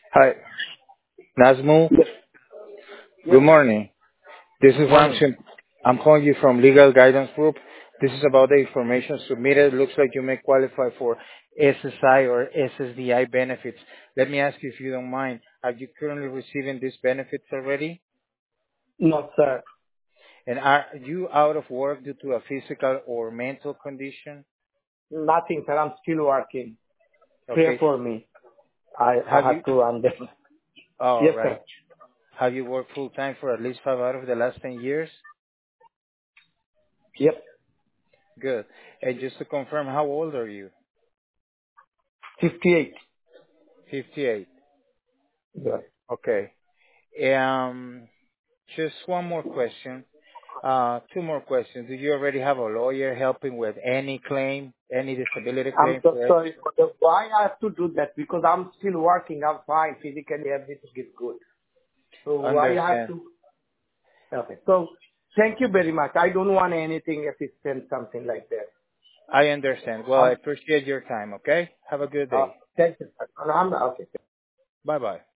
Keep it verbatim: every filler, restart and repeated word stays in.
Hi, Nazmul. Yes. Good Yes. morning. This is Morning. Ramshin. I'm calling you from Legal Guidance Group. This is about the information submitted. Looks like you may qualify for S S I or S S D I benefits. Let me ask you if you don't mind. Are you currently receiving these benefits already? No, sir. And are you out of work due to a physical or mental condition? Nothing, sir. I'm still working. Pray Okay. for me. I, I Have you? have to understand. All Yes, right. sir. Have you worked full time for at least five out of the last ten years? Yep. Good. And just to confirm, how old are you? fifty-eight. fifty-eight. Yeah. Okay. Um, just one more question. Uh, two more questions. Do you already have a lawyer helping with any claim, any disability I'm claim so for it? sorry for the, why I have to do that? Because I'm still working. I'm fine. Physically, everything is good. So why I have Understand. to? Okay. So thank you very much. I don't want anything assistance, something like that. I understand. Well, I Um, appreciate your time, okay? Have a good uh, day. thank you, sir. I'm, okay. Bye-bye.